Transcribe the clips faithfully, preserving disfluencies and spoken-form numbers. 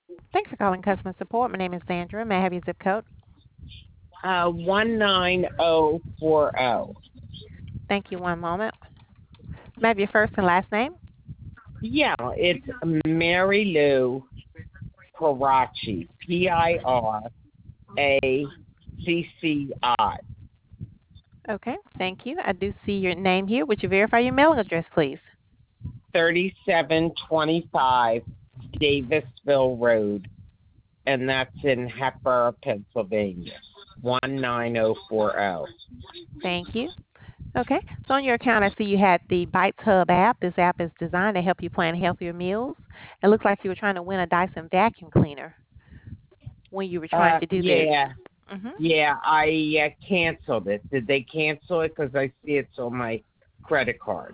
Thanks for calling customer support. My name is Sandra. May I have your zip code? Uh, one nine zero four zero. Thank you. One moment. May I have your first and last name? Yeah, it's Mary Lou Parachi. P I R A C C I. Okay. Thank you. I do see your name here. Would you verify your mailing address, please? thirty-seven twenty-five Davisville Road, and that's in Hepburn, Pennsylvania. one nine zero four zero. Thank you. Okay. So on your account, I see you had the Bites Hub app. This app is designed to help you plan healthier meals. It looks like you were trying to win a Dyson vacuum cleaner when you were trying Uh, to do this. yeah, hmm yeah, I uh, canceled it. Did they cancel it? Because I see it's on my credit card.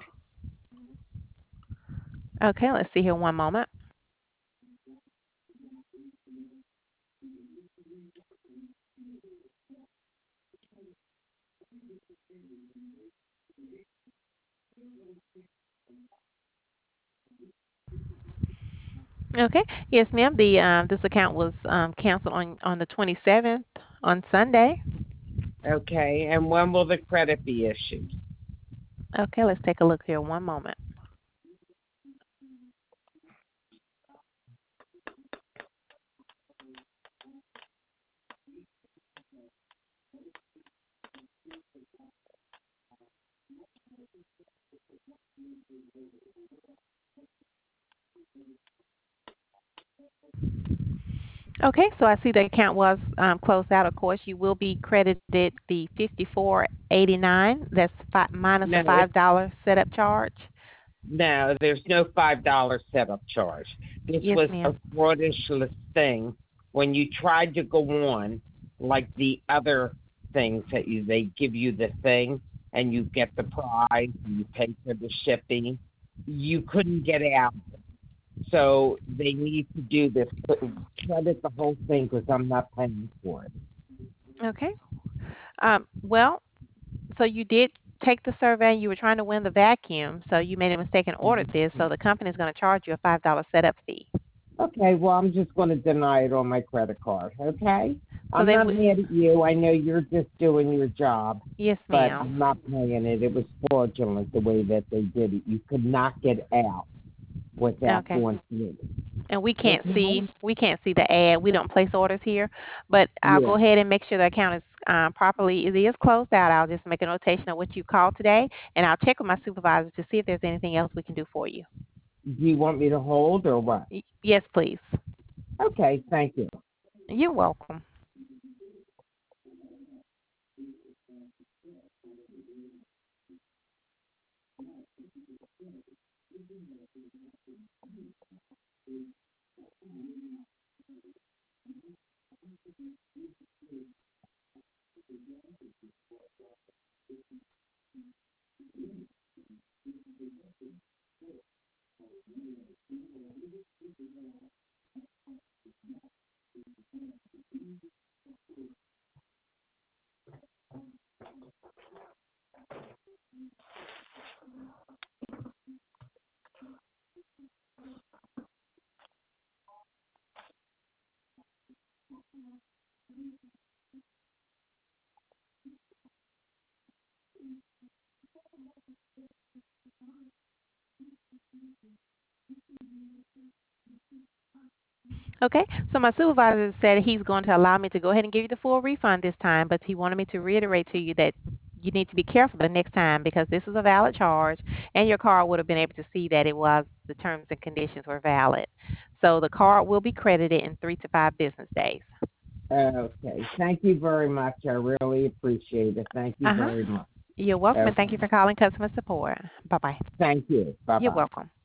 Okay. Let's see here. One moment. Okay. Yes, ma'am. The um, this account was um, canceled on on the twenty-seventh on Sunday. Okay, and when will the credit be issued? Okay. Let's take a look here. One moment. Okay, so I see the account was um, closed out. Of course, you will be credited the fifty-four eighty-nine. That's fi- minus a No, it's five dollar setup charge. no. There's no five dollar setup charge. This Yes, was a ma'am. fraudulent thing. When you tried to go on, like the other things that you they give you the thing and you get the prize and you pay for the shipping, you couldn't get out. So they need to do this. Credit the whole thing because I'm not paying for it. Okay. Um, well, so you did take the survey. You were trying to win the vacuum, so you made a mistake and ordered this. So the company is going to charge you a five dollar setup fee. Okay, well, I'm just going to deny it on my credit card, okay? So I'm they not would. mad at you. I know you're just doing your job, Yes, but ma'am. I'm not paying it. It was fraudulent the way that they did it. You could not get out without Okay. going through And we it. can't see Okay? we can't see the ad. We don't place orders here, but I'll Yeah. go ahead and make sure the account is um, properly. It is closed out. I'll just make a notation of what you called today, and I'll check with my supervisor to see if there's anything else we can do for you. Do you want me to hold or what? Y- yes, please. Okay, thank you. You're welcome. Okay, so my supervisor said he's going to allow me to go ahead and give you the full refund this time, but he wanted me to reiterate to you that you need to be careful the next time because this is a valid charge, and your card would have been able to see that it was the terms and conditions were valid. So the card will be credited in three to five business days. Okay, thank you very much. I really appreciate it. Thank you Uh huh. very much. You're welcome, and Okay, thank you for calling customer support. Bye bye. thank you. Bye You're bye. welcome.